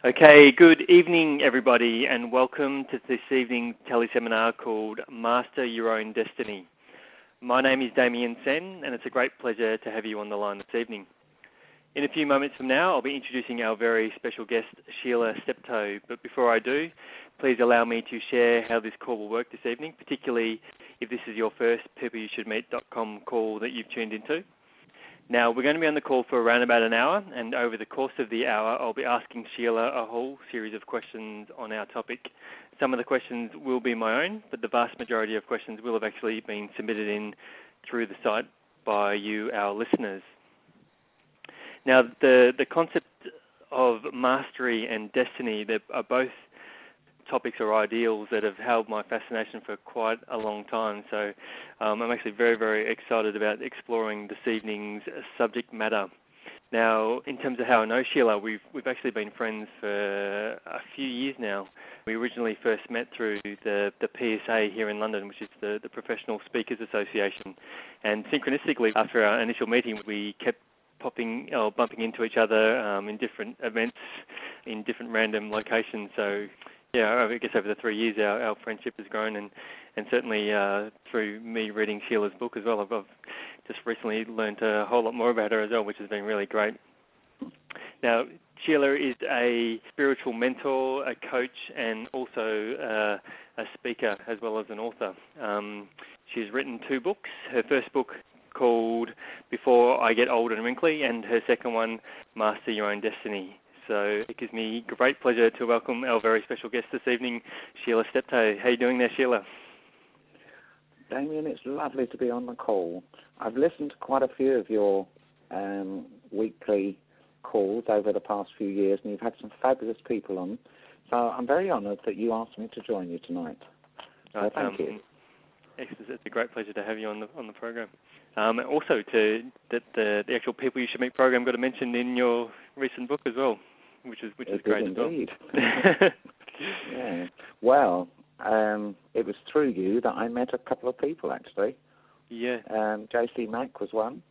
Okay, good evening everybody and welcome to this evening's teleseminar called Master Your Own Destiny. My name is Damien Sen and it's a great pleasure to have you on the line this evening. In a few moments from now, I'll be introducing our very special guest, Sheila Steptoe, but before I do, please allow me to share how this call will work this evening, particularly if this is your first peopleyoushouldmeet.com call that you've tuned into. Now, we're going to be on the call for around about an hour, and over the course of the hour, I'll be asking Sheila a whole series of questions on our topic. Some of the questions will be my own, but the vast majority of questions will have actually been submitted in through the site by you, our listeners. Now, the concept of mastery and destiny, they are both topics or ideals that have held my fascination for quite a long time. So I'm actually very, very excited about exploring this evening's subject matter. Now, in terms of how I know Sheila, we've actually been friends for a few years now. We originally first met through the PSA here in London, which is the Professional Speakers Association. And synchronistically, after our initial meeting, we kept bumping into each other in different events in different random locations. So yeah, I guess over the 3 years our friendship has grown, and certainly through me reading Sheila's book as well, I've just recently learned a whole lot more about her as well, which has been really great. Now, Sheila is a spiritual mentor, a coach, and also a speaker as well as an author. She's written 2 books. Her first book called Before I Get Old and Wrinkly, and her second one, Master Your Own Destiny. So it gives me great pleasure to welcome our very special guest this evening, Sheila Steptoe. How are you doing there, Sheila? Damien, it's lovely to be on the call. I've listened to quite a few of your weekly calls over the past few years, and you've had some fabulous people on. So I'm very honoured that you asked me to join you tonight. So thank you. It's a great pleasure to have you on the program. Also, the actual People You Should Meet program got a mention in your recent book as well, which is great indeed. As well. Yeah. Well, it was through you that I met a couple of people actually. Yeah. J.C. Mack was one,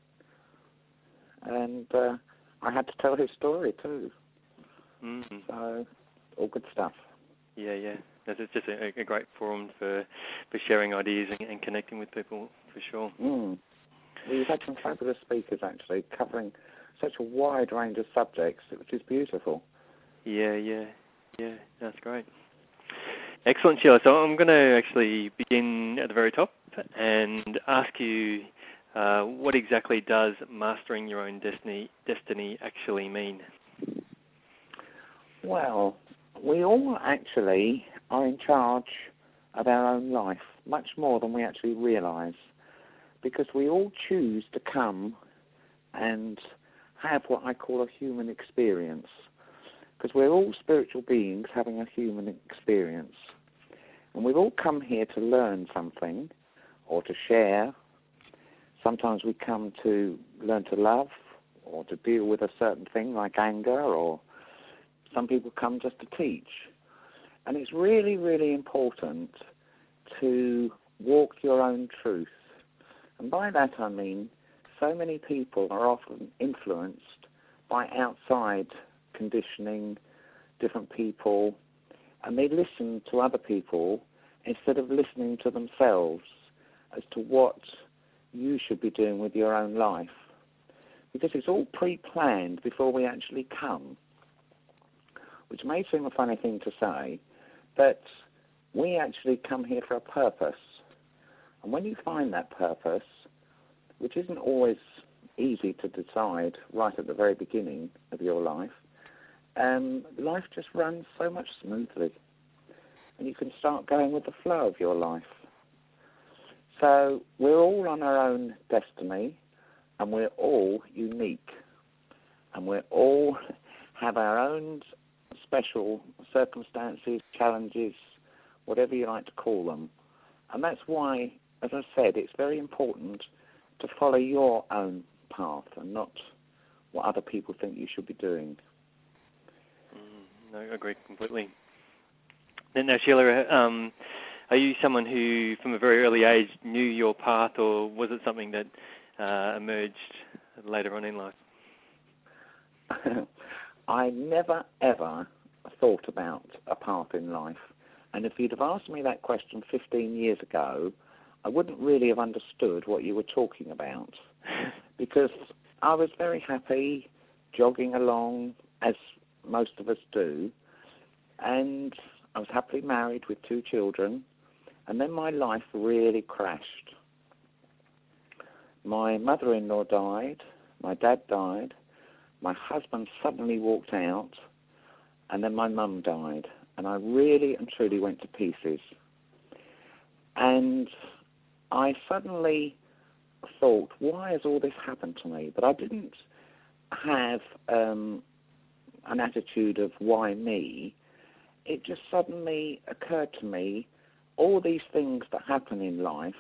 and I had to tell his story too. Mm-hmm. So, all good stuff. Yeah. It's just a great forum for sharing ideas and connecting with people, for sure. Mm. We've had some fabulous speakers, actually, covering such a wide range of subjects, which is beautiful. Yeah, that's great. Excellent, Sheila. So I'm going to actually begin at the very top and ask you, what exactly does mastering your own destiny actually mean? Well, we all actually are in charge of our own life, much more than we actually realise, because we all choose to come and have what I call a human experience, because we're all spiritual beings having a human experience. And we've all come here to learn something or to share. Sometimes we come to learn to love or to deal with a certain thing like anger, or some people come just to teach. And it's really, really important to walk your own truth. And by that I mean so many people are often influenced by outside conditioning, different people, and they listen to other people instead of listening to themselves as to what you should be doing with your own life. Because it's all pre-planned before we actually come, which may seem a funny thing to say, but we actually come here for a purpose. And when you find that purpose, which isn't always easy to decide right at the very beginning of your life, life just runs so much smoothly. And you can start going with the flow of your life. So we're all on our own destiny, and we're all unique. And we all have our own special circumstances, challenges, whatever you like to call them. And that's why, as I said, it's very important to follow your own path and not what other people think you should be doing. No, I agree completely. Now, Sheila, are you someone who, from a very early age, knew your path, or was it something that emerged later on in life? I never, ever thought about a path in life. And if you'd have asked me that question 15 years ago, I wouldn't really have understood what you were talking about, because I was very happy jogging along, as most of us do, and I was happily married with 2 children, and then my life really crashed. My mother-in-law died, my dad died, my husband suddenly walked out, and then my mum died, and I really and truly went to pieces. And I suddenly thought, why has all this happened to me? But I didn't have an attitude of why me. It just suddenly occurred to me, all these things that happen in life,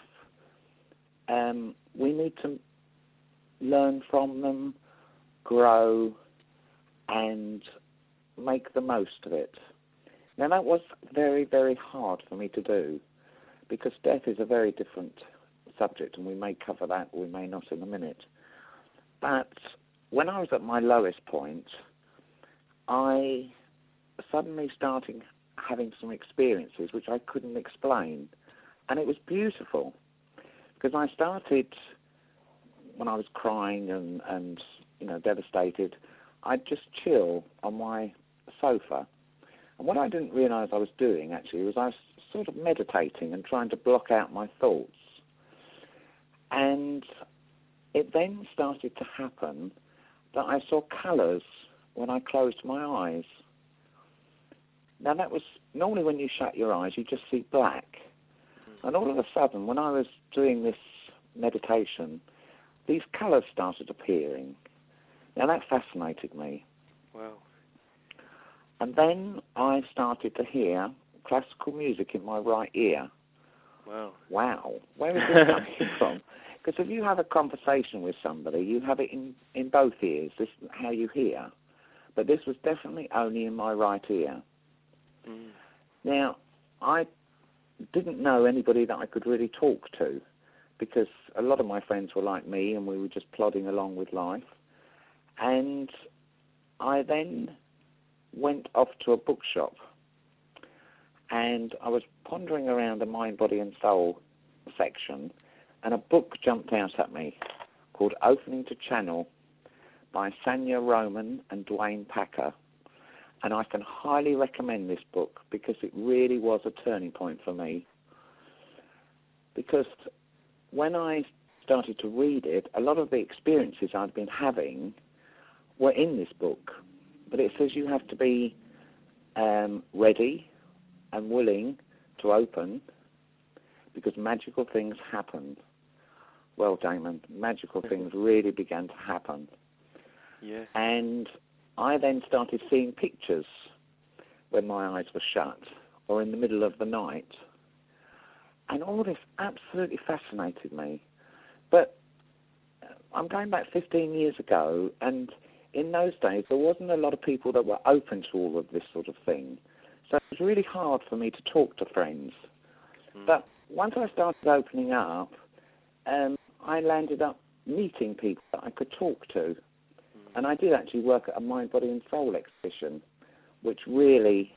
we need to learn from them, grow, and make the most of it. Now, that was very, very hard for me to do, because death is a very different subject, and we may cover that, or we may not in a minute. But when I was at my lowest point, I suddenly started having some experiences which I couldn't explain, and it was beautiful, because I started, when I was crying and devastated, I'd just chill on my sofa. And what I didn't realise I was doing, actually, was I was sort of meditating and trying to block out my thoughts. And it then started to happen that I saw colours when I closed my eyes. Now, that was, normally when you shut your eyes, you just see black. And all of a sudden, when I was doing this meditation, these colours started appearing. Now, that fascinated me. Wow. And then I started to hear classical music in my right ear. Wow. Wow. Where is this coming from? Because if you have a conversation with somebody, you have it in both ears. This is how you hear. But this was definitely only in my right ear. Mm. Now, I didn't know anybody that I could really talk to, because a lot of my friends were like me, and we were just plodding along with life. And I then went off to a bookshop, and I was pondering around the Mind, Body and Soul section, and a book jumped out at me called Opening to Channel by Sanya Roman and Dwayne Packer. And I can highly recommend this book, because it really was a turning point for me. Because when I started to read it, a lot of the experiences I'd been having were in this book. But it says you have to be ready and willing to open, because magical things happen. Well, Damon, magical things really began to happen. Yeah. And I then started seeing pictures when my eyes were shut, or in the middle of the night. And all this absolutely fascinated me. But I'm going back 15 years ago, and in those days there wasn't a lot of people that were open to all of this sort of thing. So it was really hard for me to talk to friends. Mm. But once I started opening up, I landed up meeting people that I could talk to. And I did actually work at a Mind, Body and Soul exhibition, which really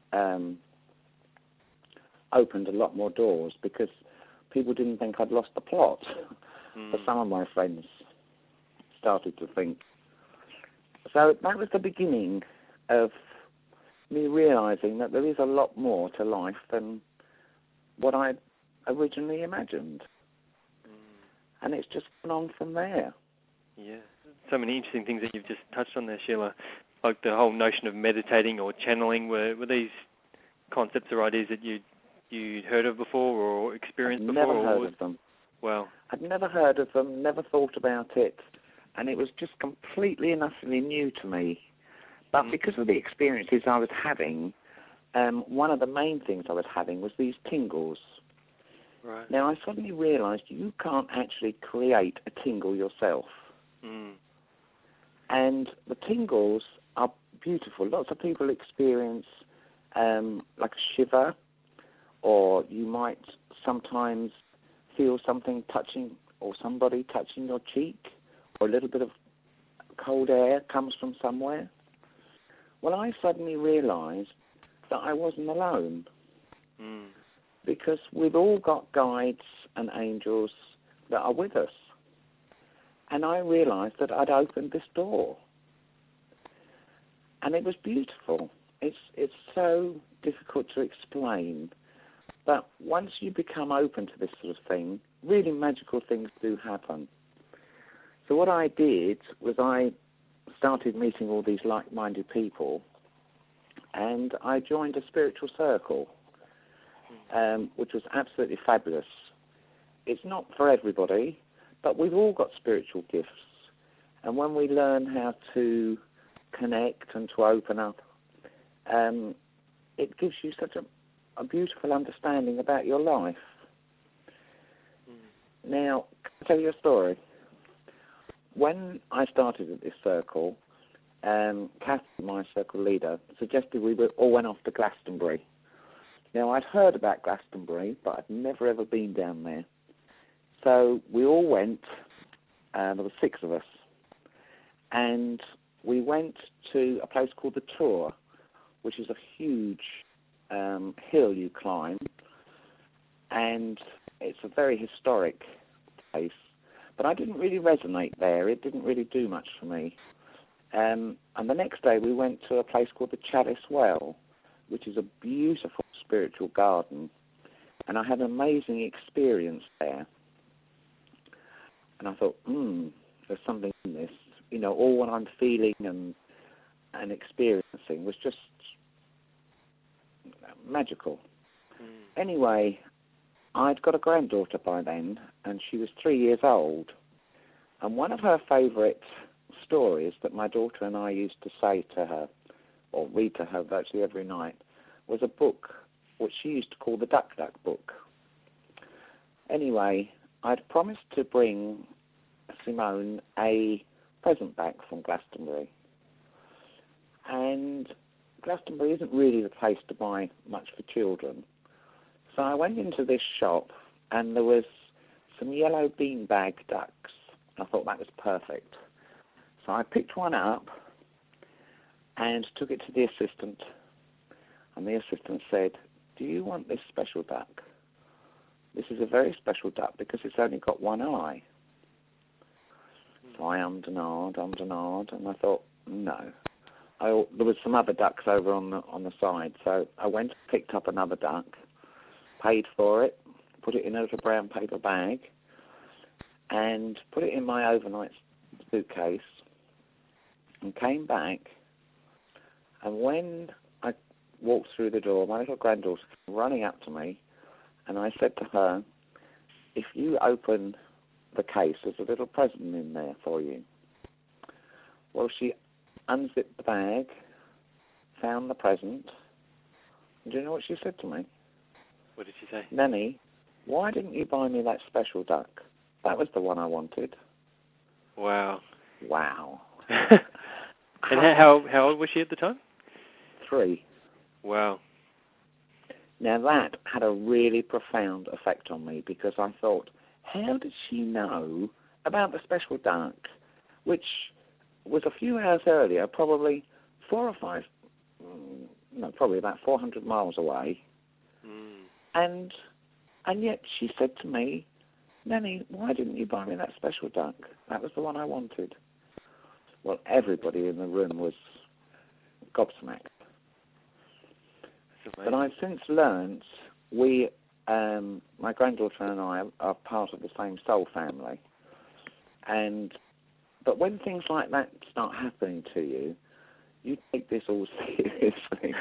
opened a lot more doors, because people didn't think I'd lost the plot. But some of my friends started to think. So that was the beginning of me realising that there is a lot more to life than what I originally imagined. And it's just gone on from there. Yeah. So many interesting things that you've just touched on there, Sheila. Like the whole notion of meditating or channeling, were these concepts or ideas that you'd heard of before or experienced before? Never heard of them. Wow. I'd never heard of them, never thought about it, and it was just completely and utterly new to me. But because of the experiences I was having, one of the main things I was having was these tingles. Right. Now, I suddenly realised you can't actually create a tingle yourself. Mm. And the tingles are beautiful. Lots of people experience like a shiver, or you might sometimes feel something touching, or somebody touching your cheek, or a little bit of cold air comes from somewhere. Well, I suddenly realised that I wasn't alone, because we've all got guides and angels that are with us. And I realised that I'd opened this door. And it was beautiful. It's so difficult to explain. But once you become open to this sort of thing, really magical things do happen. So what I did was I started meeting all these like-minded people, and I joined a spiritual circle, which was absolutely fabulous. It's not for everybody, but we've all got spiritual gifts. And when we learn how to connect and to open up, it gives you such a beautiful understanding about your life. Now, can I tell you a story? When I started at this circle, Kath, my circle leader, suggested we all went off to Glastonbury. Now, I'd heard about Glastonbury, but I'd never ever been down there. So we all went, there were 6 of us, and we went to a place called the Tor, which is a huge hill you climb, and it's a very historic place. But I didn't really resonate there. It didn't really do much for me. And the next day we went to a place called the Chalice Well, which is a beautiful spiritual garden. And I had an amazing experience there. And I thought, there's something in this. You know, all what I'm feeling and experiencing was just magical. Anyway, I'd got a granddaughter by then, and she was 3 years old. And one of her favourite stories that my daughter and I used to say to her, or read to her virtually every night, was a book which she used to call the Duck Duck Book. Anyway, I'd promised to bring Simone a present back from Glastonbury. And Glastonbury isn't really the place to buy much for children. So I went into this shop, and there was some yellow beanbag ducks. I thought that was perfect. So I picked one up and took it to the assistant. And the assistant said, "Do you want this special duck? This is a very special duck because it's only got one eye." So I ummed and ahed, and I thought, no. There was some other ducks over on the side, so I went and picked up another duck, paid for it, put it in a little brown paper bag, and put it in my overnight suitcase, and came back. And when I walked through the door, my little granddaughter came running up to me, and I said to her, "If you open the case, there's a little present in there for you." Well, she unzipped the bag, found the present, and do you know what she said to me? What did she say? "Nanny, why didn't you buy me that special duck? That was the one I wanted." Wow. Wow. And how old was she at the time? 3. Wow. Now that had a really profound effect on me, because I thought, how did she know about the special duck, which was a few hours earlier, probably 4 or 5, probably about 400 miles away. And yet she said to me, "Nanny, why didn't you buy me that special duck? That was the one I wanted." Well, everybody in the room was gobsmacked. But I've since learnt my granddaughter and I are part of the same soul family. But when things like that start happening to you, you take this all seriously.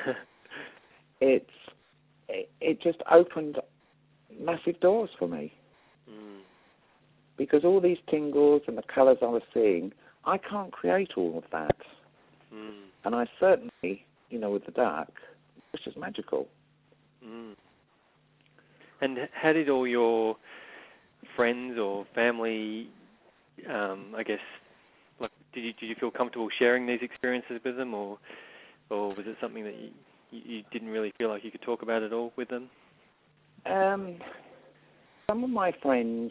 It just opened massive doors for me. Because all these tingles and the colours I was seeing, I can't create all of that. And I certainly, with the duck, it's just magical. And how did all your friends or family, I guess, like, did you feel comfortable sharing these experiences with them, or was it something that you didn't really feel like you could talk about at all with them? Some of my friends,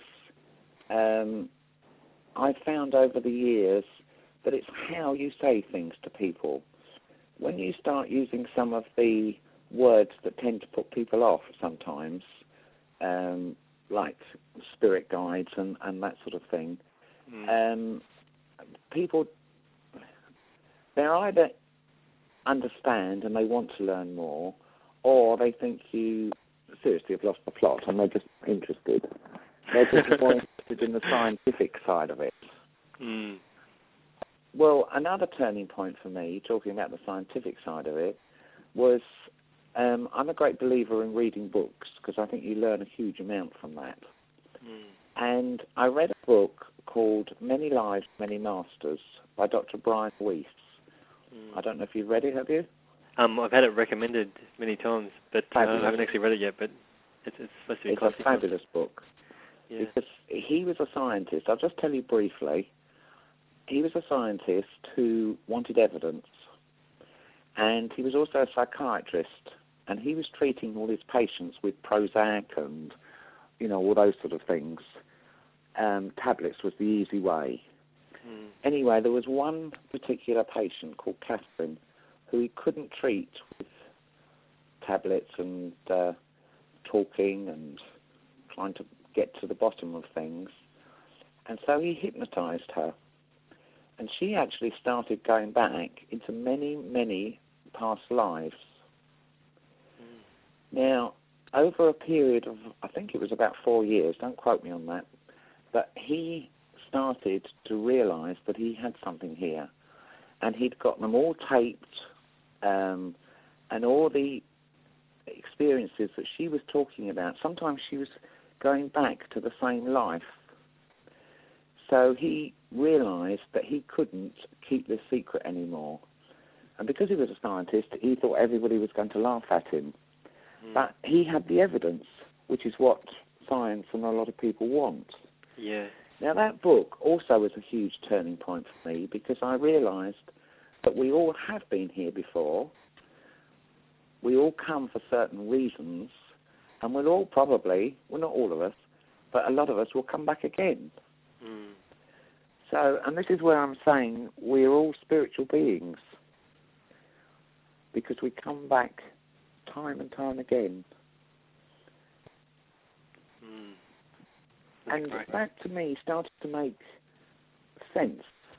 I found over the years that it's how you say things to people. when you start using some of the words that tend to put people off sometimes, like spirit guides and that sort of thing, people, they either understand and they want to learn more, or they think you seriously have lost the plot and they're just interested. They're just more interested in the scientific side of it. Mm. Well, another turning point for me, talking about the scientific side of it, was I'm a great believer in reading books because I think you learn a huge amount from that. Mm. And I read a book called Many Lives, Many Masters by Dr. Brian Weiss. I don't know if you've read it, have you? I've had it recommended many times, but I haven't actually read it yet, but it's supposed to be It's a fabulous book. Yeah. Because he was a scientist. I'll just tell you briefly. He was a scientist who wanted evidence, and he was also a psychiatrist, and he was treating all his patients with Prozac and, all those sort of things. Tablets was the easy way. Mm. Anyway, there was one particular patient called Catherine who he couldn't treat with tablets and talking and trying to get to the bottom of things. And so he hypnotized her. And she actually started going back into many, many past lives. Mm. Now, over a period of, I think it was about 4 years, don't quote me on that, but he started to realize that he had something here. And he'd got them all taped, and all the experiences that she was talking about, sometimes she was going back to the same life. So he realized that he couldn't keep this secret anymore. And because he was a scientist, he thought everybody was going to laugh at him. Mm. But he had the evidence, which is what science and a lot of people want. Yeah. Now, that book also was a huge turning point for me because I realized that we all have been here before. We all come for certain reasons, and we'll all probably, well, not all of us, but a lot of us will come back again. Mm. So, and this is where I'm saying we're all spiritual beings because we come back time and time again. Mm. And great. That, to me, started to make sense.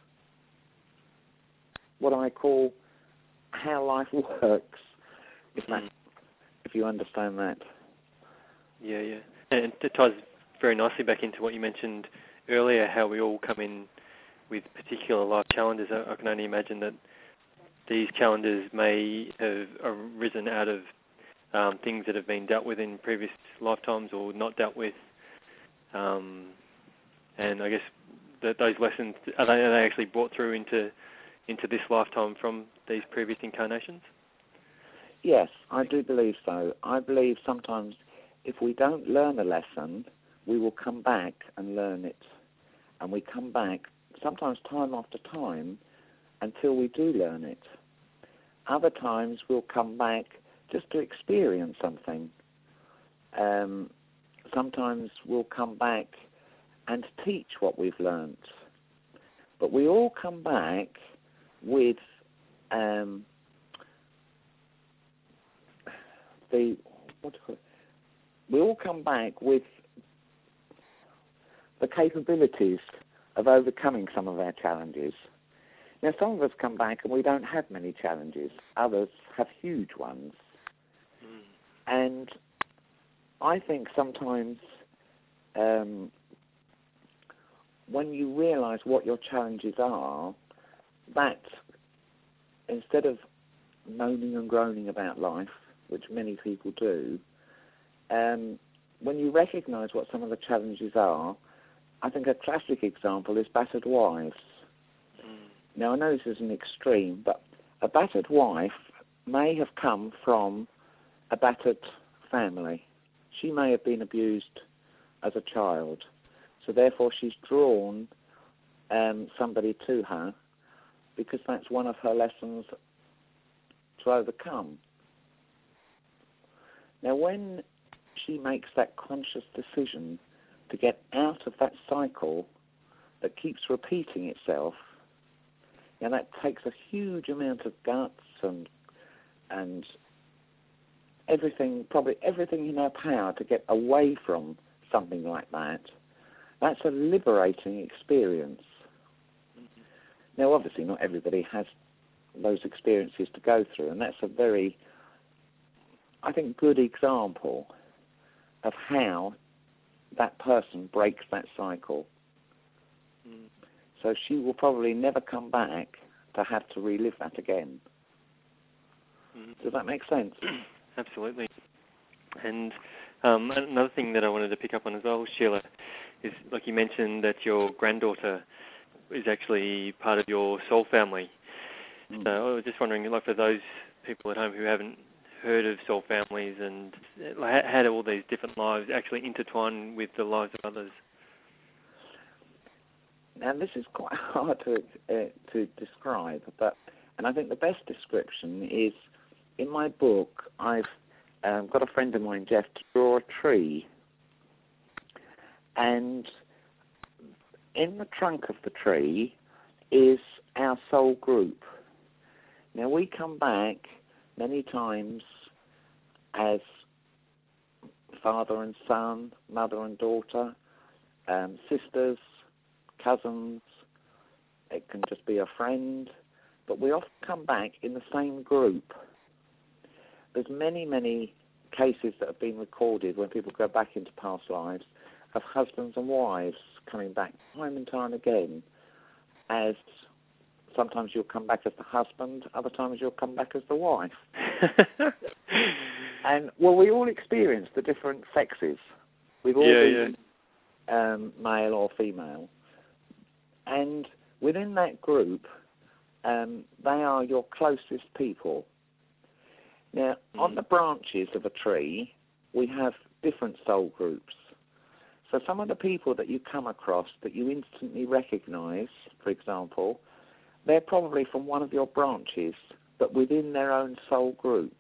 What I call how life works, if you understand that. Yeah. And it ties very nicely back into what you mentioned earlier, how we all come in with particular life challenges. I can only imagine that these challenges may have arisen out of things that have been dealt with in previous lifetimes or not dealt with. And I guess that those lessons, are they actually brought through into this lifetime from these previous incarnations? Yes, I do believe so. I believe sometimes if we don't learn a lesson, we will come back and learn it. And we come back sometimes time after time until we do learn it. Other times we'll come back just to experience something. Sometimes we'll come back and teach what we've learnt. But we all come back with we all come back with the capabilities of overcoming some of our challenges. Now, some of us come back and we don't have many challenges. Others have huge ones. Mm. And I think sometimes when you realize what your challenges are, that instead of moaning and groaning about life, which many people do, when you recognize what some of the challenges are, I think a classic example is battered wives. Mm. Now, I know this is an extreme, but a battered wife may have come from a battered family. She may have been abused as a child, so therefore she's drawn somebody to her because that's one of her lessons to overcome. Now, when she makes that conscious decision to get out of that cycle that keeps repeating itself, now that takes a huge amount of guts and probably everything in her power to get away from something like that. That's a liberating experience. Now, obviously, not everybody has those experiences to go through, and that's a very, I think, good example of how that person breaks that cycle. So she will probably never come back to have to relive that again. Does that make sense? Absolutely. And another thing that I wanted to pick up on as well, Sheila, is like you mentioned that your granddaughter is actually part of your soul family. So I was just wondering, like for those people at home who haven't heard of soul families, and how do all these different lives actually intertwine with the lives of others? Now, this is quite hard to describe, and I think the best description is in my book. I've got a friend of mine, Jeff, to draw a tree, and in the trunk of the tree is our soul group. Now, we come back many times as father and son, mother and daughter, sisters, cousins. It can just be a friend, but we often come back in the same group. There's many cases that have been recorded when people go back into past lives of husbands and wives coming back time and time again, as sometimes you'll come back as the husband, other times you'll come back as the wife. And, well, we all experience the different sexes. We've all been male or female. And within that group, they are your closest people. Now, on the branches of a tree, we have different soul groups. So some of the people that you come across that you instantly recognize, for example, they're probably from one of your branches, but within their own soul group.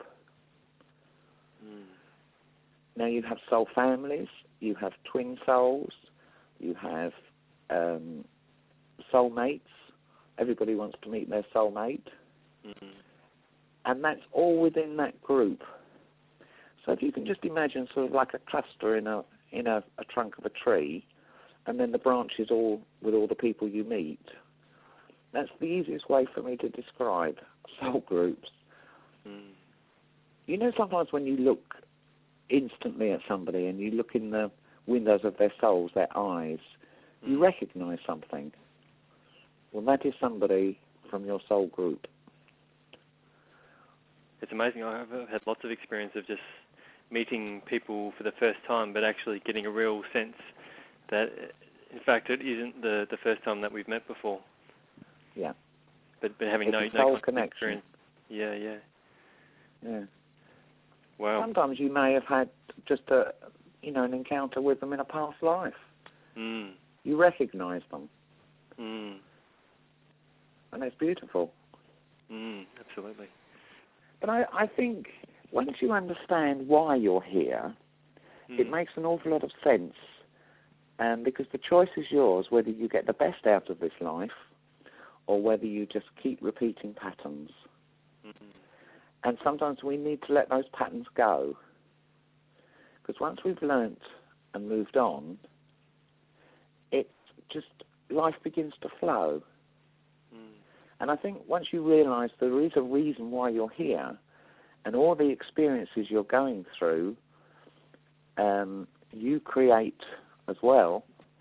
Now, you have soul families, you have twin souls, you have soulmates. Everybody wants to meet their soulmate. And that's all within that group. So if you can just imagine sort of like a cluster in a trunk of a tree, and then the branches all with all the people you meet. That's the easiest way for me to describe soul groups. You know, sometimes when you look instantly at somebody and you look in the windows of their souls, their eyes, you recognize something. Well, that is somebody from your soul group. It's amazing. I've had lots of experience of just meeting people for the first time, but actually getting a real sense that, in fact, it isn't the first time that we've met before. Yeah. But having it's no connection. Yeah. Wow. Sometimes you may have had just an encounter with them in a past life. You recognise them. And it's beautiful. Absolutely. But I think once you understand why you're here, it makes an awful lot of sense. Because the choice is yours, whether you get the best out of this life or whether you just keep repeating patterns. And sometimes we need to let those patterns go. Because once we've learnt and moved on, it just, life begins to flow. And I think once you realise there is a reason why you're here, and all the experiences you're going through, you create as well,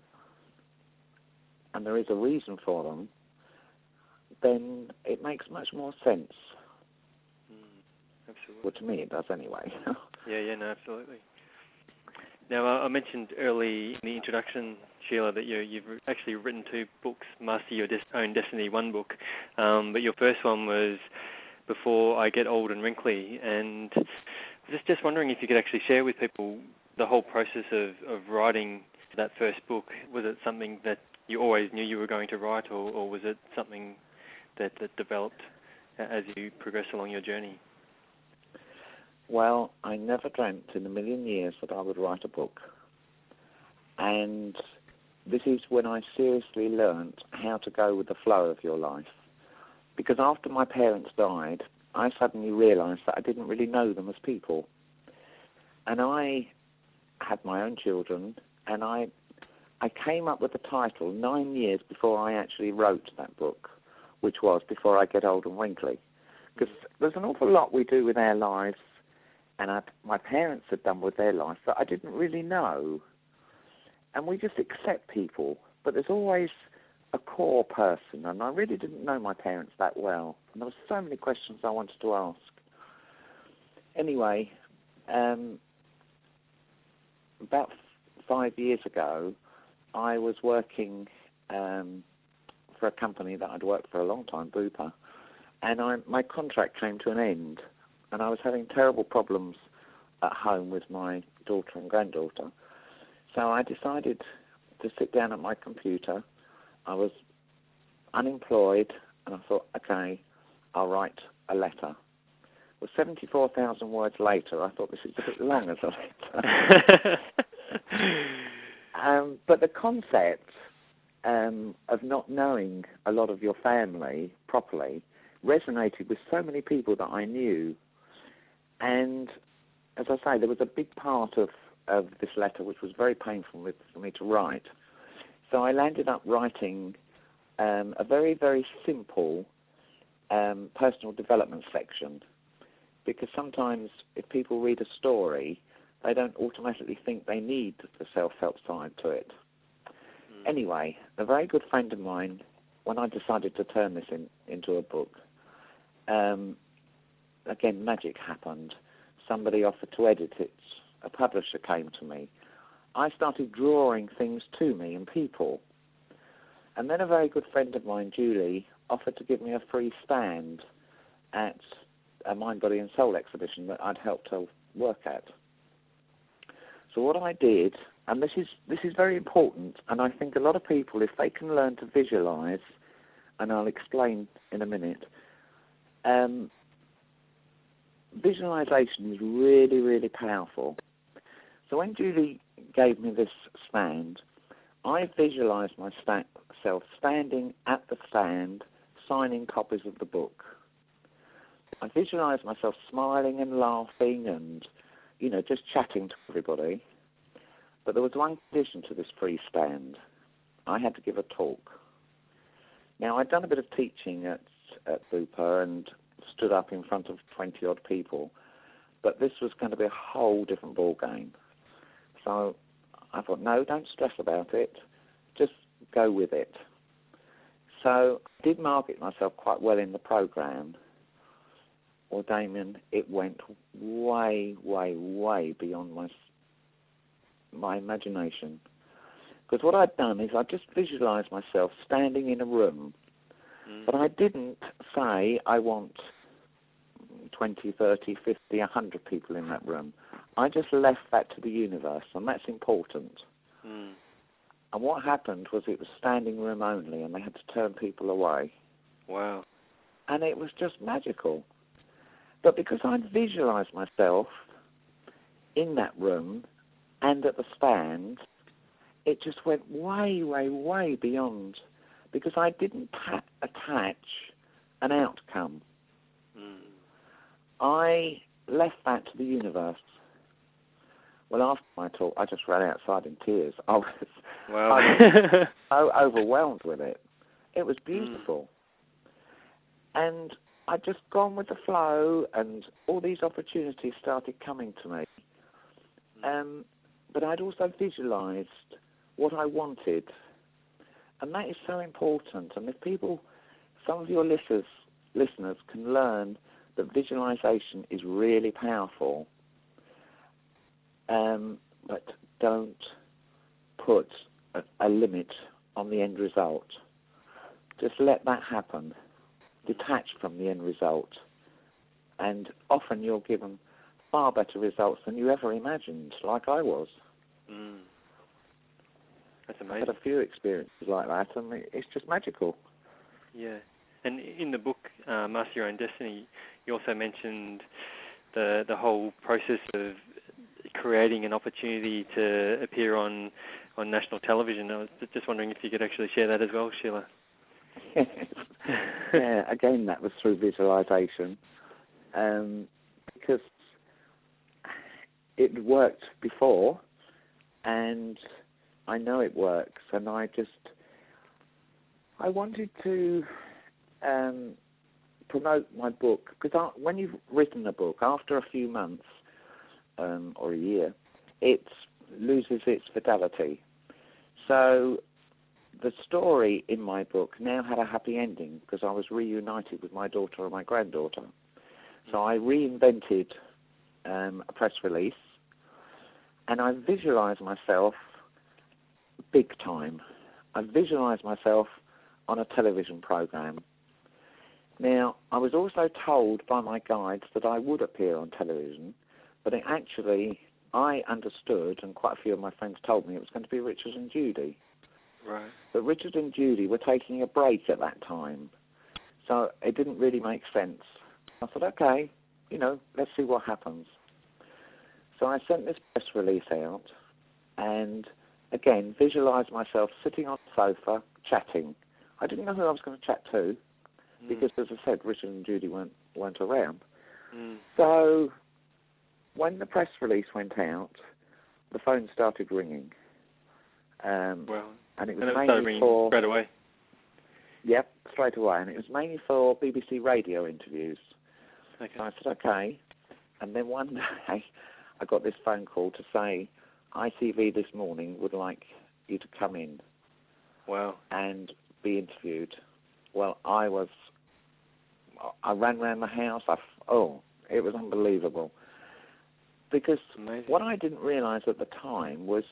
and there is a reason for them, then it makes much more sense. Absolutely. Well, to me it does anyway. No, absolutely. Now, I mentioned early in the introduction, Sheila, that you've actually written 2 books, Master Your Own Destiny, 1 book, but your first one was Before I Get Old and Wrinkly, and just wondering if you could actually share with people the whole process of writing that first book. Was it something that you always knew you were going to write, or was it something that developed as you progressed along your journey? Well, I never dreamt in a million years that I would write a book. And this is when I seriously learnt how to go with the flow of your life. Because after my parents died, I suddenly realised that I didn't really know them as people. And I had my own children, and I came up with the title 9 years before I actually wrote that book, which was Before I Get Old and Wrinkly. Because there's an awful lot we do with our lives, and my parents had done with their life that I didn't really know. And we just accept people, but there's always a core person, and I really didn't know my parents that well. And there were so many questions I wanted to ask. Anyway, about 5 years ago, I was working for a company that I'd worked for a long time, Bupa, and my contract came to an end, and I was having terrible problems at home with my daughter and granddaughter. So I decided to sit down at my computer. I was unemployed, and I thought, okay, I'll write a letter. Well, 74,000 words later, I thought this is a bit long as a letter. But the concept of not knowing a lot of your family properly resonated with so many people that I knew. And as I say, there was a big part of this letter which was very painful for me to write. So I landed up writing a very, very simple personal development section, because sometimes if people read a story, they don't automatically think they need the self-help side to it. Anyway, a very good friend of mine, when I decided to turn this into a book, again, magic happened. Somebody offered to edit it. A publisher came to me. I started drawing things to me and people. And then a very good friend of mine, Julie, offered to give me a free stand at a Mind, Body and Soul exhibition that I'd helped her work at. So what I did, and this is very important, and I think a lot of people, if they can learn to visualize, and I'll explain in a minute, visualization is really, really powerful. So when Julie gave me this stand, I visualized myself standing at the stand, signing copies of the book. I visualized myself smiling and laughing and, just chatting to everybody. But there was one condition to this free stand. I had to give a talk. Now, I'd done a bit of teaching at Bupa and stood up in front of 20-odd people, but this was going to be a whole different ball game. So I thought, no, don't stress about it. Just go with it. So I did market myself quite well in the program. Well, Damien, it went way, way, way beyond my imagination. Because what I'd done is I just visualized myself standing in a room, but I didn't say I want 20, 30, 50, 100 people in that room. I just left that to the universe, and that's important. And what happened was it was standing room only, and they had to turn people away. Wow. And it was just magical. But because I'd visualized myself in that room and at the stand, it just went way, way, way beyond, because I didn't attach an outcome. I left that to the universe. Well, after my talk, I just ran outside in tears. I was so overwhelmed with it. It was beautiful. And I'd just gone with the flow, and all these opportunities started coming to me. But I'd also visualized what I wanted. And that is so important. And if some of your listeners can learn that visualization is really powerful, but don't put a limit on the end result. Just let that happen. Detach from the end result. And often you're given far better results than you ever imagined, like I was. That's amazing. I've had a few experiences like that, and it's just magical. Yeah. And in the book, Master Your Own Destiny, you also mentioned the whole process of creating an opportunity to appear on national television. I was just wondering if you could actually share that as well, Sheila. Yeah, again, that was through visualization. because it worked before, and I know it works, and I wanted to promote my book, because when you've written a book, after a few months or a year, it loses its fidelity. So the story in my book now had a happy ending, because I was reunited with my daughter and my granddaughter. So I reinvented a press release, and I visualised myself big time. I visualised myself on a television programme. Now, I was also told by my guides that I would appear on television, but I understood, and quite a few of my friends told me, it was going to be Richard and Judy. Right. But Richard and Judy were taking a break at that time, so it didn't really make sense. I thought, okay, let's see what happens. So I sent this press release out, and again, visualised myself sitting on the sofa, chatting. I didn't know who I was going to chat to, because, as I said, Richard and Judy weren't around. So when the press release went out, the phone started ringing. And it was mainly for... straight away? Yep, straight away. And it was mainly for BBC radio interviews. Okay. So I said, okay. And then one day I got this phone call to say, ITV this morning would like you to come in. Wow. And be interviewed. Well, I ran around the house. It was unbelievable. Because what I didn't realise at the time was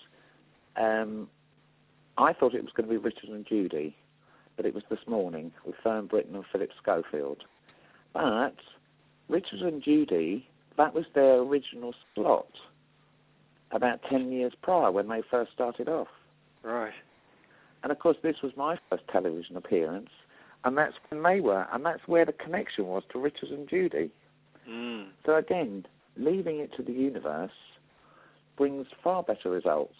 I thought it was going to be Richard and Judy, but it was This Morning with Fern Britton and Philip Schofield. But Richard and Judy, that was their original slot about 10 years prior when they first started off. Right. And, of course, this was my first television appearance, and that's when they were, and that's where the connection was to Richard and Judy. So, again, leaving it to the universe brings far better results.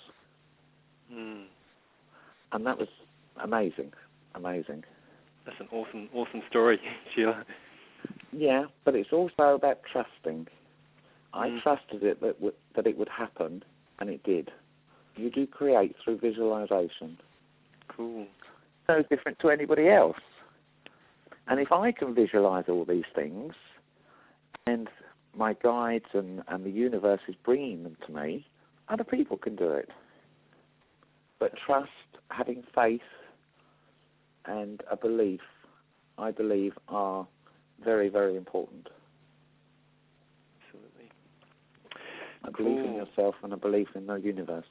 And that was amazing. That's an awesome story, Sheila. Yeah, but it's also about trusting. I trusted it that it would happen, and it did. You do create through visualization. Cool. No different to anybody else. And if I can visualize all these things, and my guides and the universe is bringing them to me, other people can do it. But trust, having faith, and a belief, I believe, are very, very important. Absolutely. A belief in yourself and a belief in the universe.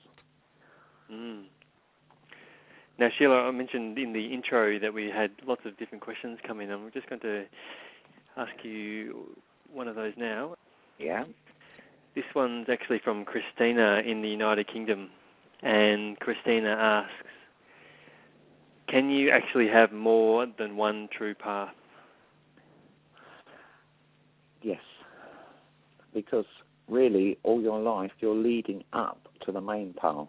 Now, Sheila, I mentioned in the intro that we had lots of different questions come in, and we're just going to ask you one of those now. Yeah. This one's actually from Christina in the United Kingdom, and Christina asks, can you actually have more than one true path? Yes. Because really, all your life, you're leading up to the main path.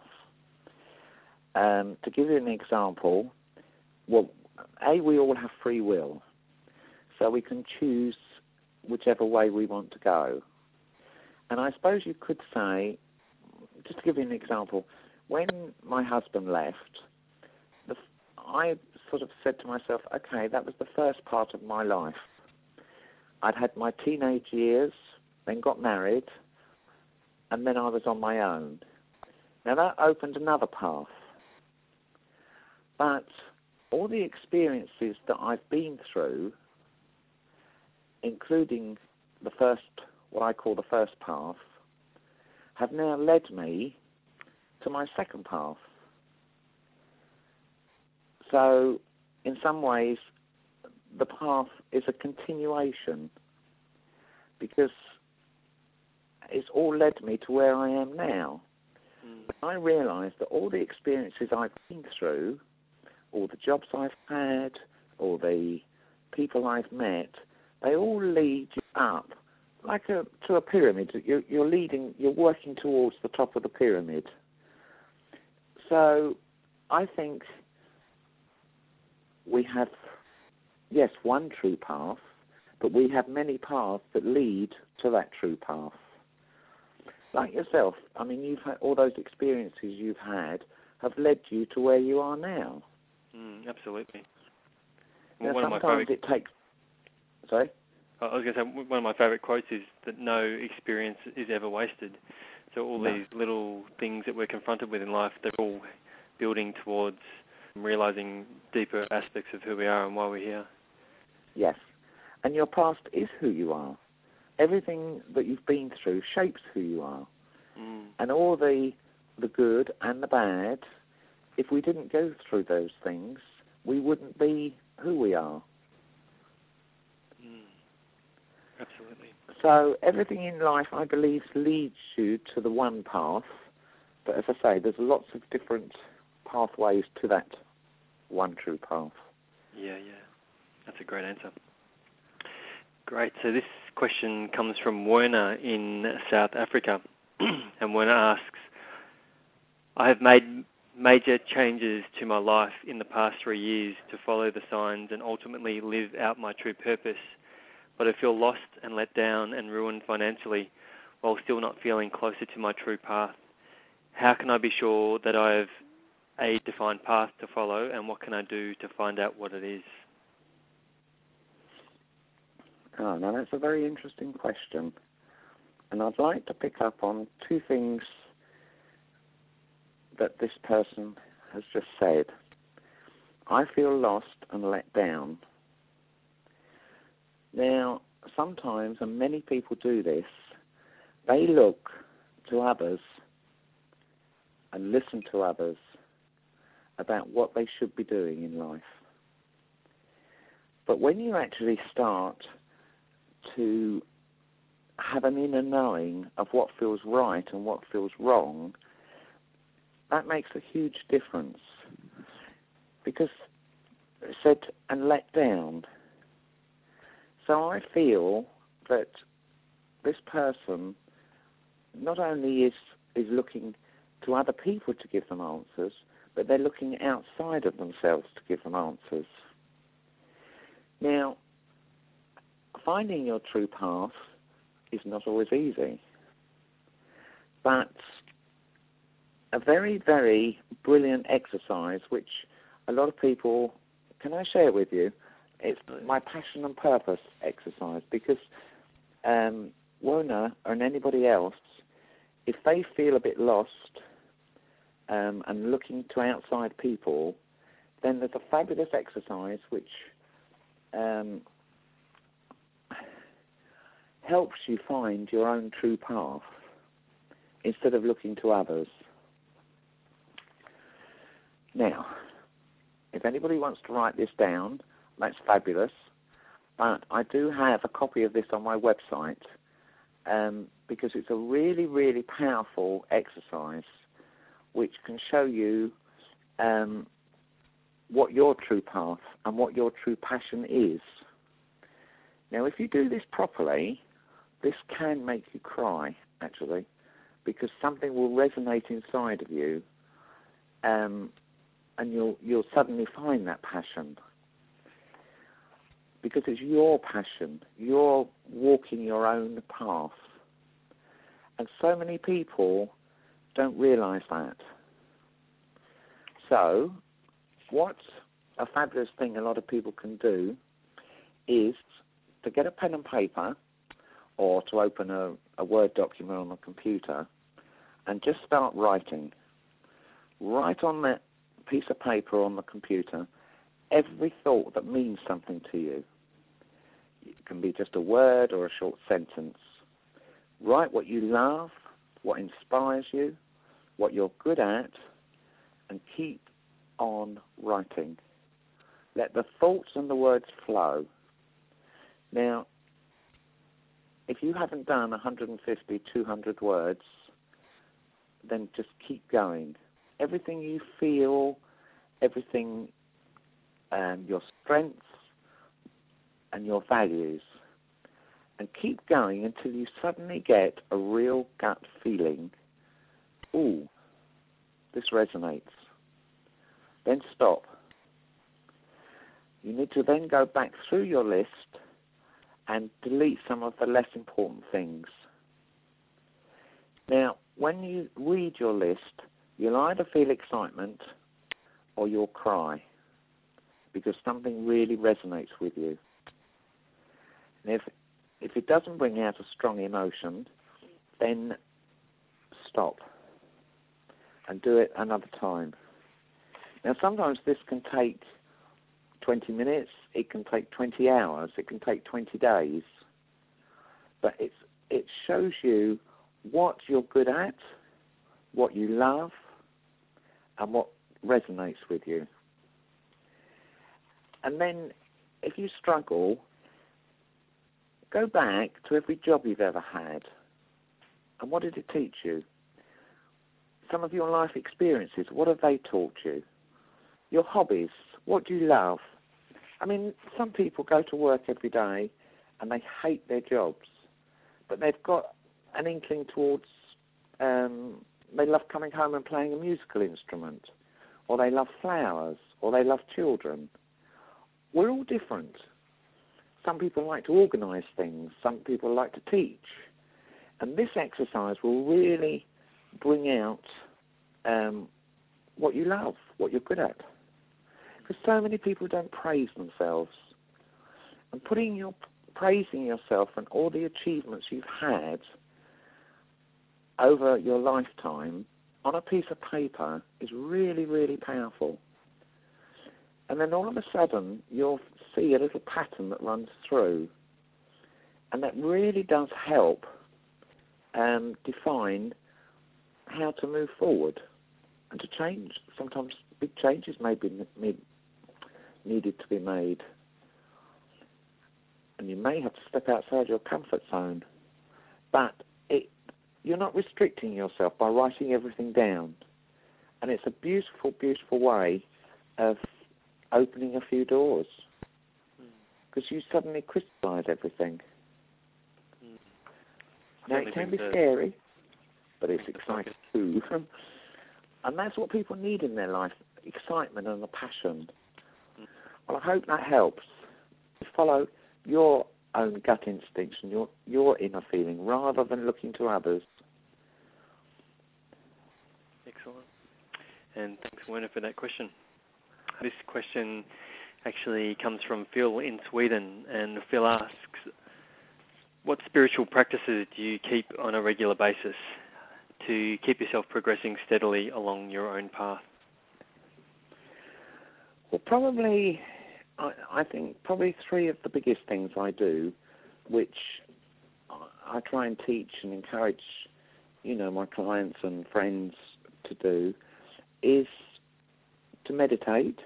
To give you an example, we all have free will, so we can choose whichever way we want to go. And I suppose you could say, just to give you an example, when my husband left, I sort of said to myself, okay, that was the first part of my life. I'd had my teenage years, then got married, and then I was on my own. Now that opened another path. But all the experiences that I've been through, including what I call the first path, have now led me to my second path. So, in some ways, the path is a continuation, because it's all led me to where I am now. I realised that all the experiences I've been through, all the jobs I've had, all the people I've met, they all lead you up, like to a pyramid. You're working towards the top of the pyramid. So I think we have, yes, one true path, but we have many paths that lead to that true path. Like yourself, I mean, you've had all those experiences you've had have led you to where you are now. Absolutely. Now, One sometimes it takes... Sorry? I was going to say, one of my favourite quotes is that no experience is ever wasted. So all these little things that we're confronted with in life, they're all building towards realising deeper aspects of who we are and why we're here. Yes. And your past is who you are. Everything that you've been through shapes who you are. And all the good and the bad, if we didn't go through those things, we wouldn't be who we are. Absolutely. So everything in life, I believe, leads you to the one path. But as I say, there's lots of different pathways to that one true path. Yeah. That's a great answer. Great. So this question comes from Werner in South Africa. And Werner asks, I have made major changes to my life in the past 3 years to follow the signs and ultimately live out my true purpose, but I feel lost and let down and ruined financially while still not feeling closer to my true path. How can I be sure that I have a defined path to follow, and what can I do to find out what it is? Oh, now that's a very interesting question. And I'd like to pick up on two things that this person has just said. I feel lost and let down. Now, sometimes, and many people do this, they look to others and listen to others about what they should be doing in life. But when you actually start to have an inner knowing of what feels right and what feels wrong, that makes a huge difference. Because it said, and let down. So I feel that this person not only is looking to other people to give them answers, but they're looking outside of themselves to give them answers. Now, finding your true path is not always easy, but a very, very brilliant exercise, which a lot of people, can I share with you? It's my passion and purpose exercise, because Werner and anybody else, if they feel a bit lost and looking to outside people, then there's a fabulous exercise which helps you find your own true path instead of looking to others. Now, if anybody wants to write this down, that's fabulous. But I do have a copy of this on my website because it's a really, really powerful exercise which can show you what your true path and what your true passion is. Now, if you do this properly, this can make you cry, actually, because something will resonate inside of you, and you'll suddenly find that passion. Because it's your passion. You're walking your own path. And so many people don't realise that. So, what a fabulous thing a lot of people can do is to get a pen and paper or to open a Word document on the computer and just start writing. Write on that piece of paper on the computer every thought that means something to you. It can be just a word or a short sentence. Write what you love, what inspires you, what you're good at, and keep on writing. Let the thoughts and the words flow. Now, if you haven't done 150, 200 words, then just keep going. Everything you feel, everything, your strengths and your values. And keep going until you suddenly get a real gut feeling, ooh, this resonates. Then stop. You need to then go back through your list and delete some of the less important things. Now, when you read your list, you'll either feel excitement or you'll cry because something really resonates with you. And if it doesn't bring out a strong emotion, then stop and do it another time. Now, sometimes this can take 20 minutes, it can take 20 hours, it can take 20 days. But it shows you what you're good at, what you love, and what resonates with you. And then, if you struggle, go back to every job you've ever had. And what did it teach you? Some of your life experiences, what have they taught you? Your hobbies, what do you love? I mean, some people go to work every day and they hate their jobs, but they've got an inkling towards, they love coming home and playing a musical instrument, or they love flowers, or they love children. We're all different. Some people like to organise things, some people like to teach. And this exercise will really bring out what you love, what you're good at. Because so many people don't praise themselves. And praising yourself and all the achievements you've had over your lifetime on a piece of paper is really, really powerful. And then all of a sudden, you'll see a little pattern that runs through. And that really does help define how to move forward and to change. Sometimes big changes may be needed to be made. And you may have to step outside your comfort zone. But you're not restricting yourself by writing everything down. And it's a beautiful, beautiful way of opening a few doors. Because you suddenly crystallise everything. Now, it can be scary, but it's exciting too. And that's what people need in their life, excitement and a passion. Well, I hope that helps. Follow your own gut instincts and your inner feeling rather than looking to others. Excellent. And thanks, Werner, for that question. This question actually comes from Phil in Sweden, and Phil asks, what spiritual practices do you keep on a regular basis to keep yourself progressing steadily along your own path? Well, probably, I think probably three of the biggest things I do, which I try and teach and encourage, my clients and friends to do, is to meditate.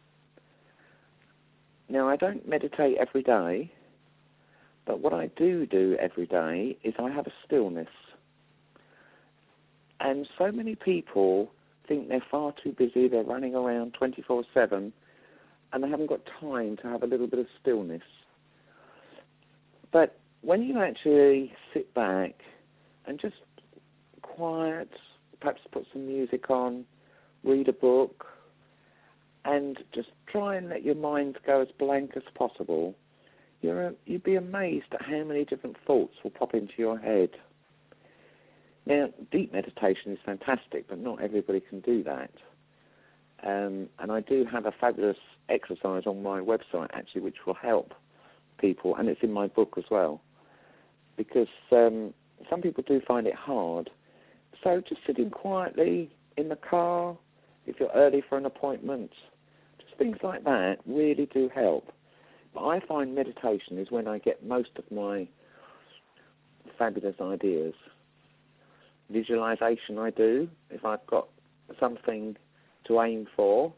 Now, I don't meditate every day, but what I do every day is I have a stillness. And so many people think they're far too busy, they're running around 24/7, and they haven't got time to have a little bit of stillness. But when you actually sit back and just quiet, perhaps put some music on, read a book, and just try and let your mind go as blank as possible, you'd be amazed at how many different thoughts will pop into your head. Now, deep meditation is fantastic, but not everybody can do that. And I do have a fabulous exercise on my website, actually, which will help people, and it's in my book as well, because some people do find it hard. So just sitting quietly in the car, if you're early for an appointment, just things like that really do help. But I find meditation is when I get most of my fabulous ideas. Visualization I do. If I've got something to aim for,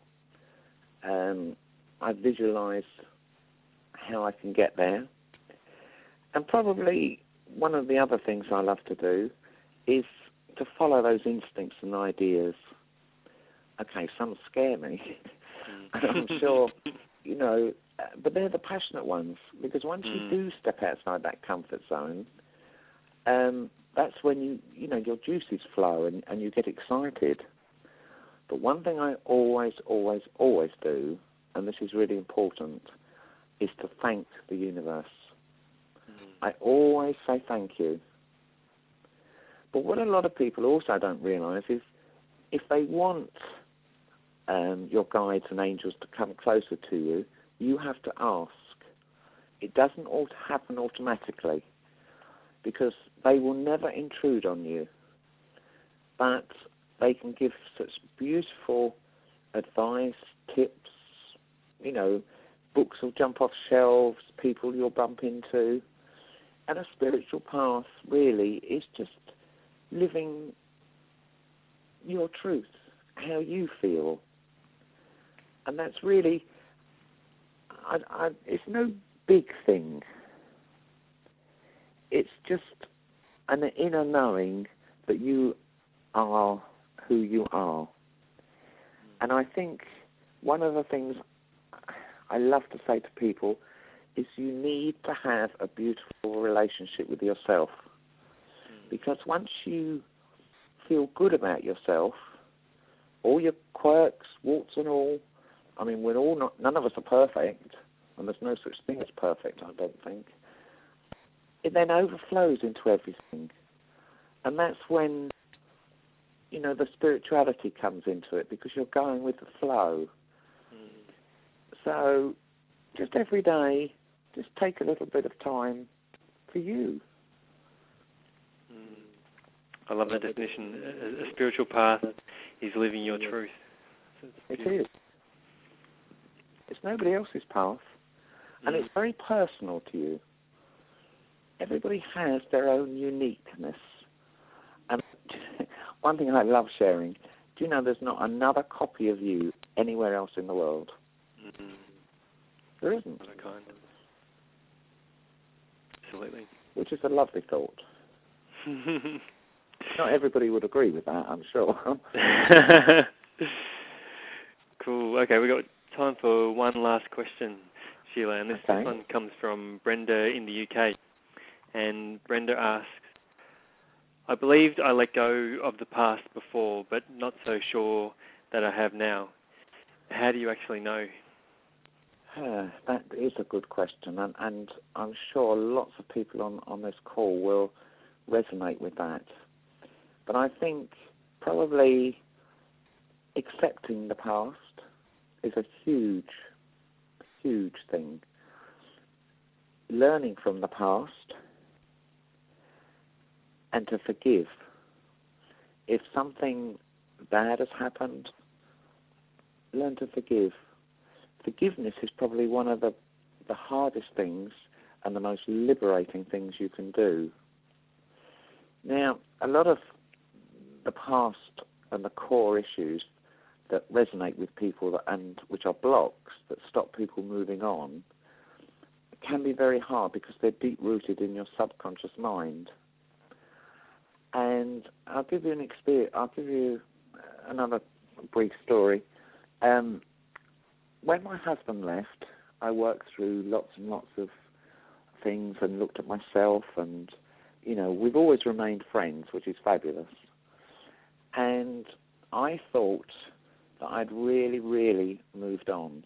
I visualize how I can get there. And probably one of the other things I love to do is to follow those instincts and ideas. Okay, some scare me. I'm sure, but they're the passionate ones, because once you do step outside that comfort zone, that's when your juices flow and you get excited. But one thing I always, always, always do, and this is really important, is to thank the universe. I always say thank you. But what a lot of people also don't realise is if they want your guides and angels to come closer to you, you have to ask. It doesn't happen automatically because they will never intrude on you. But they can give such beautiful advice, tips, books will jump off shelves, people you'll bump into. And a spiritual path really is just living your truth, how you feel. And that's really, it's no big thing. It's just an inner knowing that you are who you are. And I think one of the things I love to say to people is you need to have a beautiful relationship with yourself. Because once you feel good about yourself, all your quirks, warts and all, I mean, none of us are perfect, and there's no such thing as perfect, I don't think. It then overflows into everything. And that's when, the spirituality comes into it, because you're going with the flow. So just every day, just take a little bit of time for you. I love that definition. A spiritual path is living your truth. It is. It's nobody else's path, and it's very personal to you. Everybody has their own uniqueness. And one thing I love sharing, do you know there's not another copy of you anywhere else in the world? There isn't. What a kind. Absolutely. Which is a lovely thought. Not everybody would agree with that, I'm sure. Cool. Okay, we've got time for one last question, Sheila, and this one comes from Brenda in the UK. And Brenda asks, I believed I let go of the past before, but not so sure that I have now. How do you actually know? That is a good question, and I'm sure lots of people on this call will resonate with that. But I think probably accepting the past is a huge, huge thing. Learning from the past and to forgive. If something bad has happened, learn to forgive. Forgiveness is probably one of the hardest things and the most liberating things you can do. Now, a lot of the past and the core issues that resonate with people and which are blocks that stop people moving on can be very hard because they're deep-rooted in your subconscious mind. And I'll give you another brief story. When my husband left, I worked through lots and lots of things and looked at myself, and we've always remained friends, which is fabulous. And I thought that I'd really, really moved on.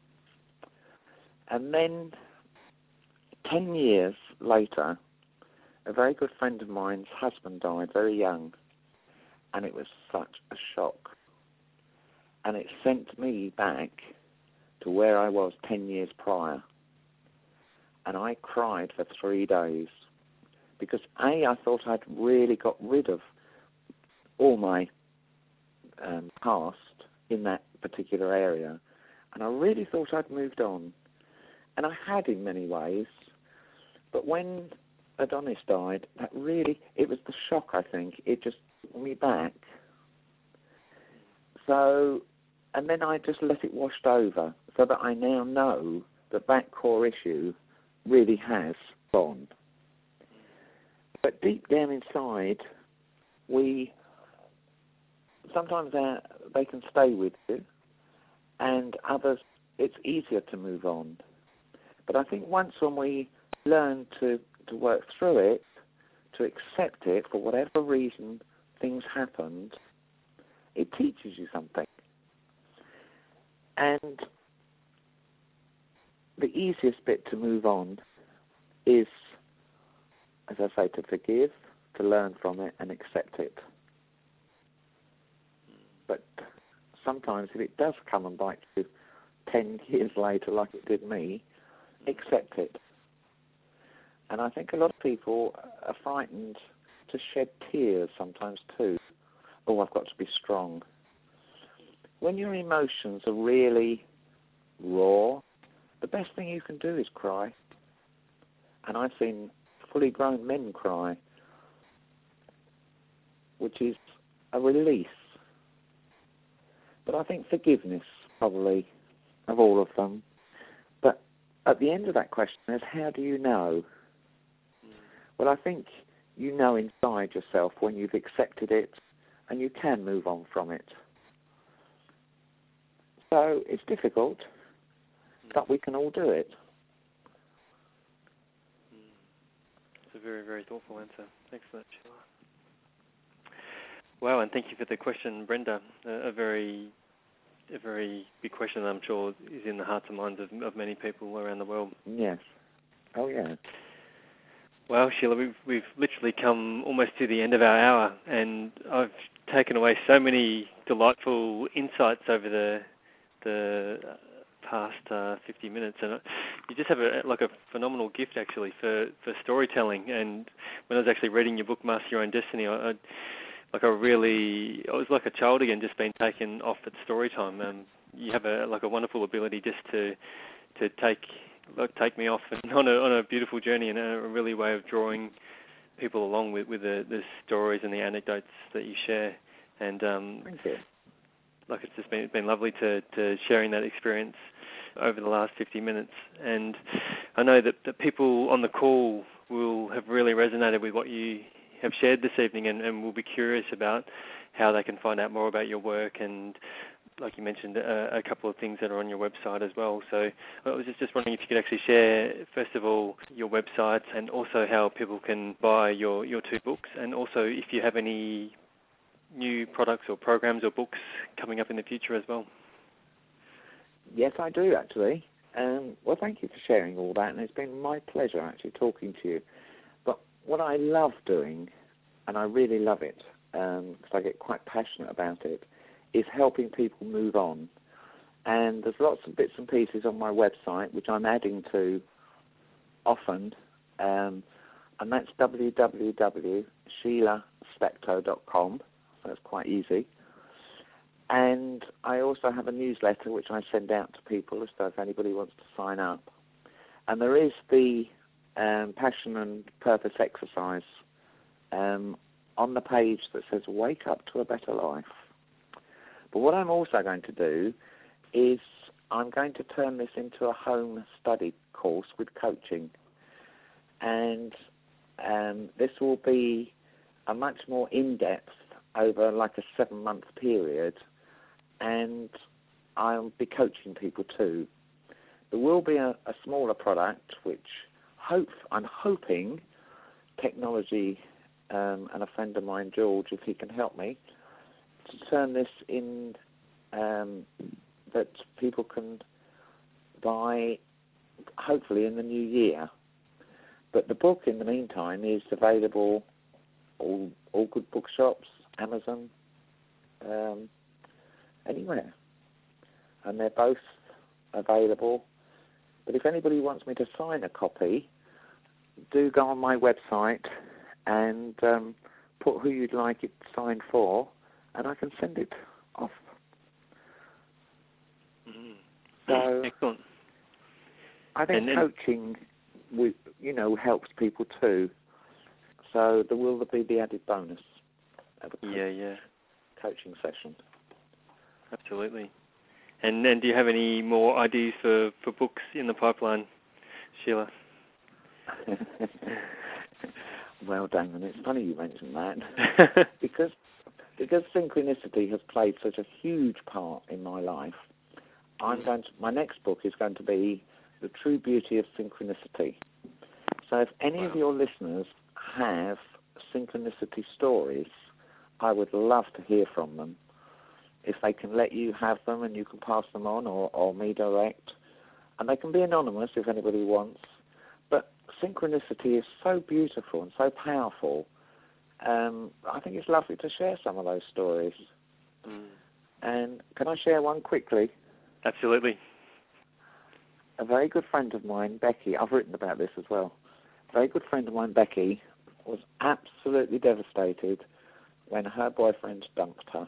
And then 10 years later, a very good friend of mine's husband died very young, and it was such a shock. And it sent me back to where I was 10 years prior. And I cried for 3 days because, I thought I'd really got rid of all my past in that particular area. And I really thought I'd moved on. And I had in many ways. But when Adonis died, it was the shock, I think. It just took me back. So, and then I just let it wash over so that I now know that core issue really has gone. But deep down inside, sometimes they can stay with you, and others, it's easier to move on. But I think when we learn to work through it, to accept it for whatever reason things happened, it teaches you something. And the easiest bit to move on is as I say, to forgive, to learn from it, and accept it. But sometimes if it does come and bite you 10 years later, like it did me, accept it. And I think a lot of people are frightened to shed tears sometimes too. Oh, I've got to be strong. When your emotions are really raw, the best thing you can do is cry. And I've seen fully grown men cry, which is a release. But I think forgiveness, probably, of all of them. But at the end of that question is, how do you know? Well, I think you know inside yourself when you've accepted it and you can move on from it. So it's difficult, but we can all do it. It's a very, very thoughtful answer. Excellent, Sheila. Wow, and thank you for the question, Brenda. A very big question that I'm sure is in the hearts and minds of many people around the world. Yes. Oh, yeah. Well, Sheila, we've literally come almost to the end of our hour, and I've taken away so many delightful insights over the past 50 minutes, and you just have a phenomenal gift actually for storytelling. And when I was actually reading your book, Master Your Own Destiny, I was like a child again, just being taken off at story time. You have a wonderful ability just to take me off on a beautiful journey, and a really way of drawing people along with the stories and the anecdotes that you share. And thank you. It's just been lovely to sharing that experience over the last 50 minutes. And I know that people on the call will have really resonated with what you have shared this evening, and will be curious about how they can find out more about your work, and like you mentioned, a couple of things that are on your website as well. So I was just wondering if you could actually share, first of all, your website, and also how people can buy your two books, and also if you have any new products or programs or books coming up in the future as well. Yes, I do, actually. Well, thank you for sharing all that, and it's been my pleasure actually talking to you. But what I love doing, and I really love it, because I get quite passionate about it, is helping people move on. And there's lots of bits and pieces on my website, which I'm adding to often, and that's www.sheilaspector.com. So it's quite easy. And I also have a newsletter which I send out to people, so if anybody wants to sign up. And there is the passion and purpose exercise on the page that says "Wake Up to a Better Life." But what I'm also going to do is I'm going to turn this into a home study course with coaching. And this will be a much more in-depth over like a 7-month period, and I'll be coaching people too. There will be a smaller product which I'm hoping technology and a friend of mine, George, if he can help me, to turn this in that people can buy hopefully in the new year. But the book in the meantime is available all good bookshops, Amazon, anywhere. And they're both available. But if anybody wants me to sign a copy, do go on my website and put who you'd like it signed for, and I can send it off. Mm-hmm. So excellent. I think coaching, helps people too. So there will be the added bonus of a coaching session. Absolutely. And do you have any more ideas for books in the pipeline, Sheila? Well, Damon, it's funny you mentioned that because synchronicity has played such a huge part in my life. My next book is going to be The True Beauty of Synchronicity. So if any of your listeners have synchronicity stories, I would love to hear from them. If they can let you have them and you can pass them on, or me direct. And they can be anonymous if anybody wants. But synchronicity is so beautiful and so powerful. I think it's lovely to share some of those stories. Mm. And can I share one quickly? Absolutely. A very good friend of mine, Becky, I've written about this as well. A very good friend of mine, Becky, was absolutely devastated when her boyfriend dumped her.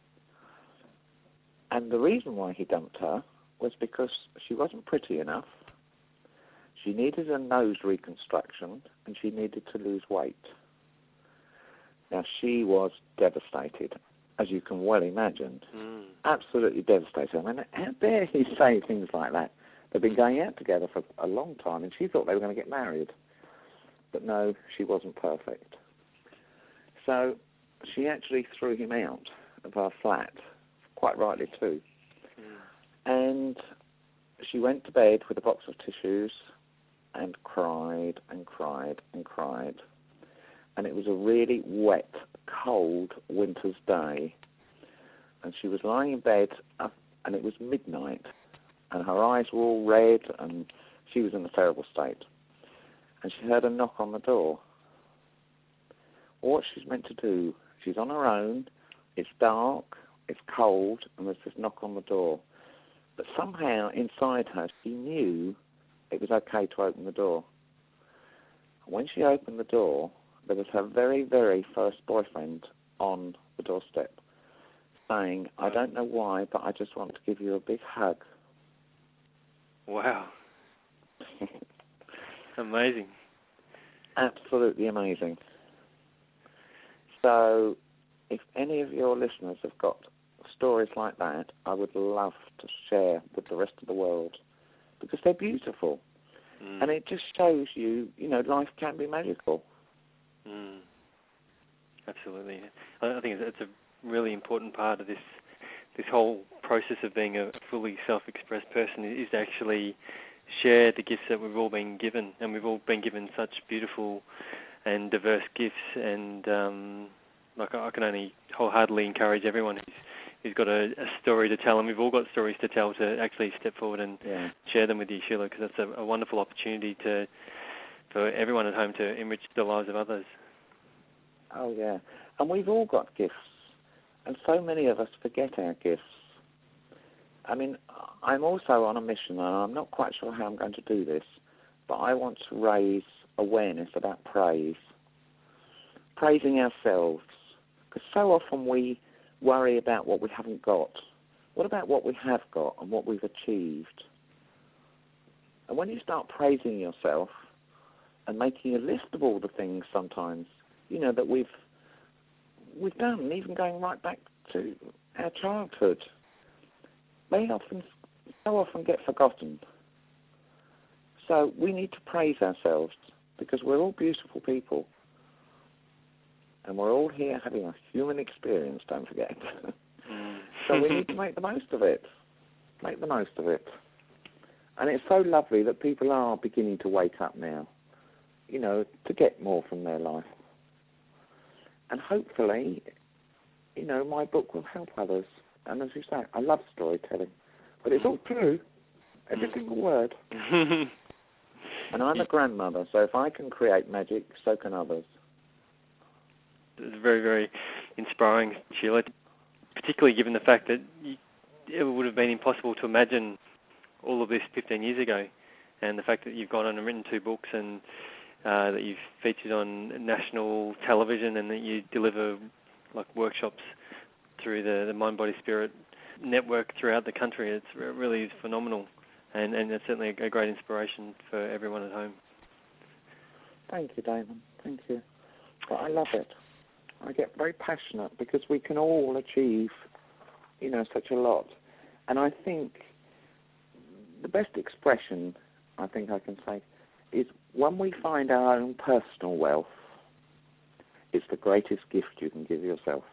And the reason why he dumped her was because she wasn't pretty enough, she needed a nose reconstruction, and she needed to lose weight. Now, she was devastated, as you can well imagine. Absolutely devastated. I mean, how dare he say things like that? They've been going out together for a long time, and she thought they were going to get married. But no, she wasn't perfect. So she actually threw him out of her flat, quite rightly too. And she went to bed with a box of tissues and cried and cried and cried. And it was a really wet, cold winter's day. And she was lying in bed, and it was midnight. And her eyes were all red, and she was in a terrible state. And she heard a knock on the door. What she's meant to do, she's on her own, it's dark, it's cold, and there's this knock on the door. But somehow inside her, she knew it was okay to open the door. When she opened the door, there was her very, very first boyfriend on the doorstep saying, "I don't know why, but I just want to give you a big hug." Wow. Amazing. Absolutely amazing. So if any of your listeners have got stories like that, I would love to share with the rest of the world, because they're beautiful. And it just shows you, life can be magical. Absolutely. I think it's a really important part of this whole process of being a fully self-expressed person is to actually share the gifts that we've all been given, and we've all been given such beautiful and diverse gifts. And I can only wholeheartedly encourage everyone who's got a story to tell, and we've all got stories to tell, to actually step forward and share them with you, Sheila, because that's a wonderful opportunity for everyone at home to enrich the lives of others. Oh, yeah. And we've all got gifts, and so many of us forget our gifts. I mean, I'm also on a mission, and I'm not quite sure how I'm going to do this, but I want to raise awareness about praise, praising ourselves, because so often we worry about what we haven't got. What about what we have got and what we've achieved? And when you start praising yourself and making a list of all the things sometimes, that we've done, even going right back to our childhood, they so often get forgotten. So we need to praise ourselves, because we're all beautiful people. And we're all here having a human experience, don't forget. So we need to make the most of it. Make the most of it. And it's so lovely that people are beginning to wake up now, to get more from their life. And hopefully, my book will help others. And as you say, I love storytelling. But it's all true. Every single word. And I'm a grandmother, so if I can create magic, so can others. It's very, very inspiring, Sheila, particularly given the fact that it would have been impossible to imagine all of this 15 years ago, and the fact that you've gone on and written 2 books, and that you've featured on national television, and that you deliver workshops through the Mind, Body, Spirit network throughout the country. It really is phenomenal, and it's certainly a great inspiration for everyone at home. Thank you, Damon. Thank you. But I love it. I get very passionate, because we can all achieve, such a lot. And I think the best expression, I think I can say, is when we find our own personal wealth, it's the greatest gift you can give yourself.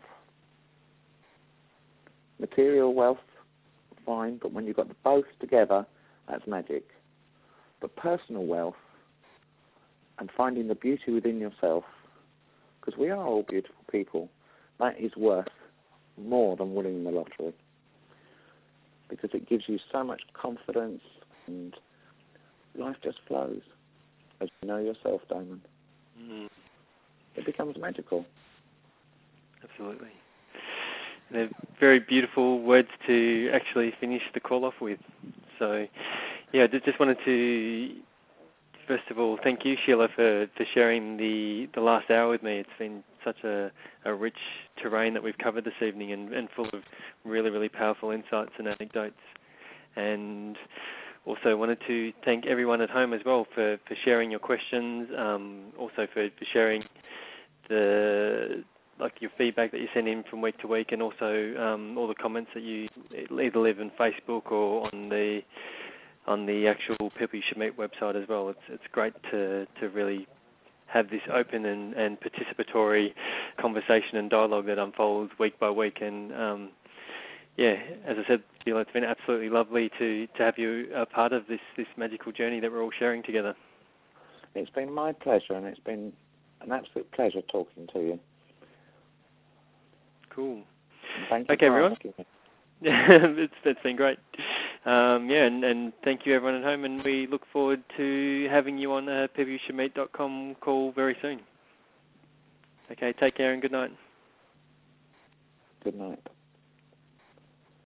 Material wealth, fine, but when you've got both together, that's magic. But personal wealth and finding the beauty within yourself, because we are all beautiful people, that is worth more than winning the lottery, because it gives you so much confidence and life just flows. as you know yourself, Damon. Mm. It becomes magical. Absolutely. They're very beautiful words to actually finish the call off with. So, yeah, I just wanted to, first of all, thank you, Sheila, for sharing the last hour with me. It's been such a rich terrain that we've covered this evening and full of really, really powerful insights and anecdotes. And also wanted to thank everyone at home as well for sharing your questions, also for sharing your feedback that you send in from week to week, and also all the comments that you either leave on Facebook or on the actual People You Should Meet website as well. It's great to really have this open and participatory conversation and dialogue that unfolds week by week. And as I said, Sheila, it's been absolutely lovely to have you a part of this magical journey that we're all sharing together. It's been my pleasure, and it's been an absolute pleasure talking to you. Cool. Thank you okay, for everyone. asking me. It's been great. And thank you everyone at home, and we look forward to having you on a peopleyoushouldmeet.com call very soon. Okay, take care and good night. Good night.